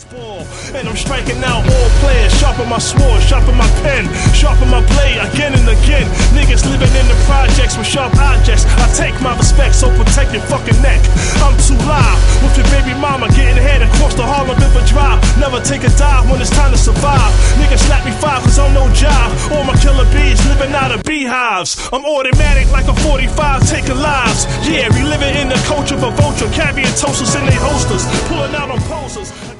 ball. And I'm striking out all players. Sharpen my sword, sharpen my pen, sharpen my blade again and again. Niggas living in the projects with sharp objects. I take my respect, so protect your fucking neck. I'm too live with your baby mama getting head across the Harlem River Drive. Never take a dive when it's time to survive. Niggas slap me 5 cause I'm no job. All my killer bees living out of beehives. I'm automatic like a 45 taking lives. Yeah, we living in the culture of a vulture, carrying toasters in they holsters, pulling out on posters.